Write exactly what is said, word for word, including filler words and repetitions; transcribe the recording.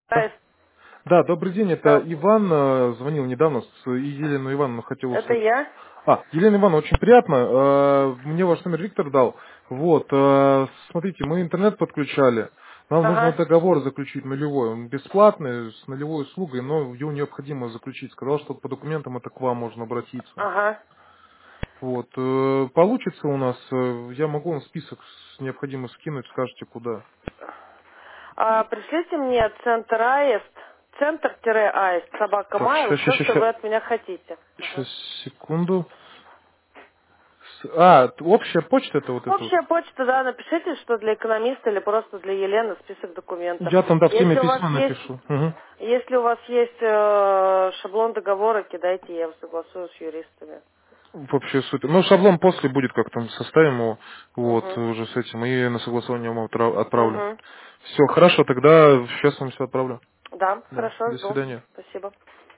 Да, Да, добрый день, это да. Иван, э, звонил недавно, с Елену Ивановну хотел Это услышать. я? А, Елена Ивановна, очень приятно, э, мне ваш номер Виктор дал. Вот, э, смотрите, мы интернет подключали, нам нужно Ага, договор заключить нулевой, он бесплатный, с нулевой услугой, но его необходимо заключить. Сказал, что по документам это к вам можно обратиться. ага. Вот, э, получится у нас, э, я могу вам список с необходимо скинуть, скажете куда. А, пришлите мне центр аист, центр-аист, собака Так, майл, сейчас, все, сейчас, что вы сейчас, от меня хотите. сейчас, Ага. секунду. С- А, т- общая почта это вот это вот. Общая почта, да, напишите, что для экономиста или просто для Елены список документов. Я там, да, в теме Если у вас письма есть, напишу. Мгм. если у вас есть э, шаблон договора, кидайте, я его согласую с юристами. Вообще супер. Ну, шаблон после будет, как там составим его, вот, Угу. уже с этим, и на согласование вам отра- отправлю. Угу. Все, хорошо, тогда сейчас вам все отправлю. Да, Да, хорошо, до жду. свидания. Спасибо.